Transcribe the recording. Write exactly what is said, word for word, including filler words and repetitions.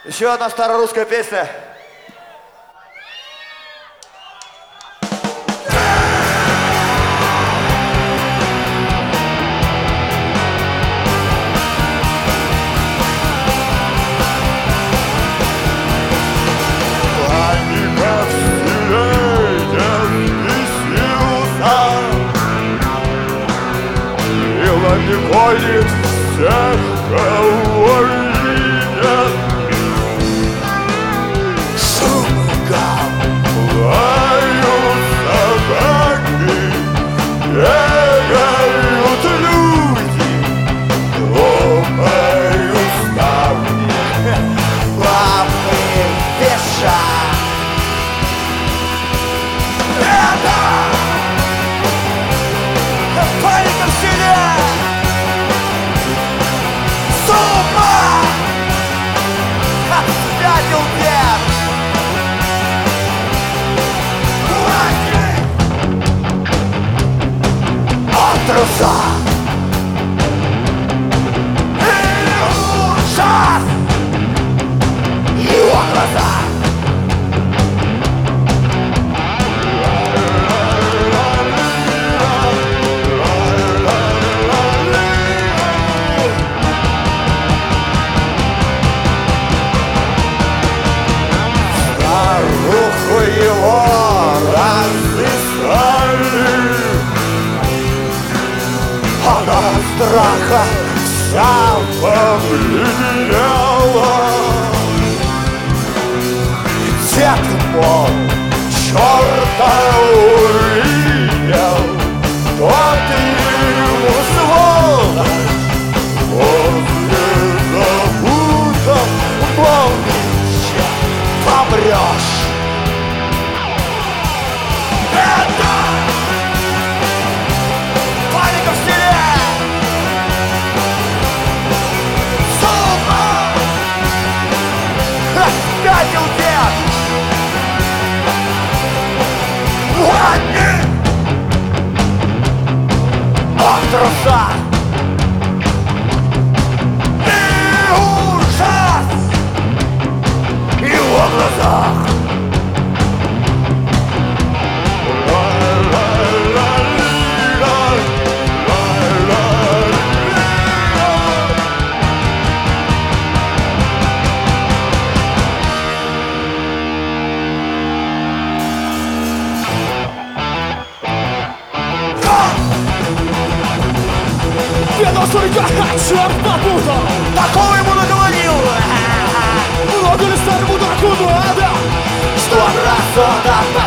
Еще одна старорусская песня. Николит всех, кого видят. Шум гам, лают собаки, бегают люди, лопают ставни, лапы вешают. Это паника в селе. Спятил дед! От труса! И ужас! Его глаза! Его разыскали, она от страха вся побледнела. Дед мол, черта увидел, тот ему сволочь возле забутов помните, помрешь. Паника в селе! Сука! Спятил дед! Ладно! От труса! И ужас! В его глазах! Сурика, черт попутал! Такого ему наговорил! Много ли старому дураку надо? Что раз он